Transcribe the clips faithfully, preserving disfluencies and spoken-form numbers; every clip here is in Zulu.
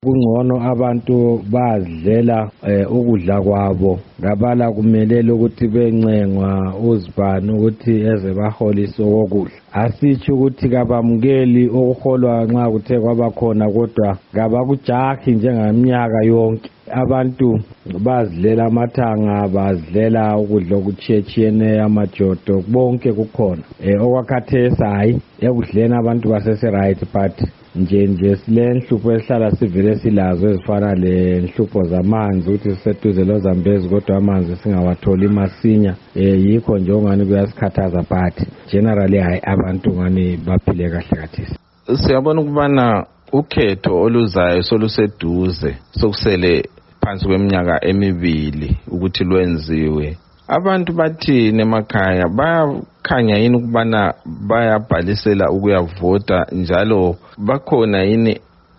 Kungcono abantu bazidlela ukudla kwabo ngabala kumelele ukuthi bencengwa uzibani ukuthi eze baholise okudla. Asithi ukuthi kabamukeli okuholwa nxa kuthe kwabakhona kodwa kabakujahi njengaminyaka yonke. Abantu bazidlela amathanga, bazidlela ukudla okutshiyeneyo, amajodo bonke kukhona. Eh okwakhathesi hayi ekudleni abantu basese right but nje nje silenhlupho esihlala sivele silazo ezifana lenhlupho zamanzi ukuthi siseduze loZambezi kodwa amanzi singawatholi masinya. Eh yikho nje ongani kuyasikhathaza but generally hayi abantu ngani baphile kahle kathesi. Siyabona ukubana ukhetho oluzayo soluseduze sokusele phansi kweminyaka emibili ukuthi lwenziwe. Abantu bathi nemakhaya bayakhanya yini ukubana bayabhalisela ukuyavota njalo bakhona yini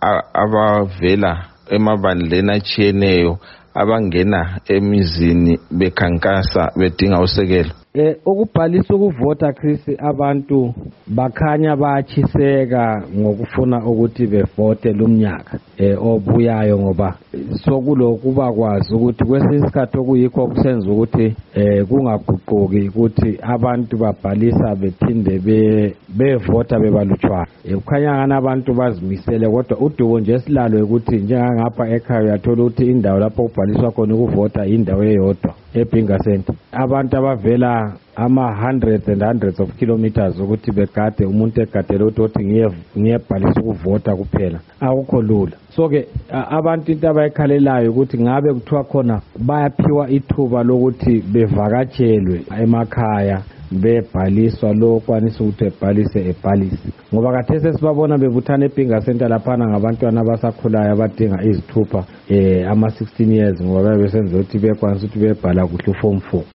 abavela emabandleni atshiyeneyo abangena emizini bekhankasa bedinga usekelo? Eh ukubhalisa ukuvota Chris abantu bakhanya bayatshiseka ngokufuna ukuthi bevote lumnyaka eh obuyayo ngoba sokulokuba kwazi ukuthi kwesisikhathi okuyikho kusenza ukuthi eh kungaguquki ukuthi abantu babhalisa bephinde be bevota bebalutshwana. Ukukhanya ngana abantu bazimisele kodwa udubo nje silalo ukuthi njengangapha ekhaya uyathola ukuthi indawo lapho kubhaliswa khona ukuvota indawo eyodwa eBinga Center. Abantu abavela ama hundreds and hundreds of kilometers ukuthi begade umuntu egadele ukuthi ngiye ngiyebhalisa ukuvota kuphela akukho lula. So ke abantu into abayikhalelayo ukuthi ngabe kuthiwa khona bayaphiwa ithuba lokuthi bevakatshelwe emakhaya bebhaliswa lo kwanisa ukuthi ebhalise ebhalise ngoba kathese sibabona bebuthana eBinga Center laphana ngabantwana abasakhulayo abadinga izithupha eh ama sixteen years ngoba besenza ukuthi bekwanisa ukuthi bebhala kuhle form four.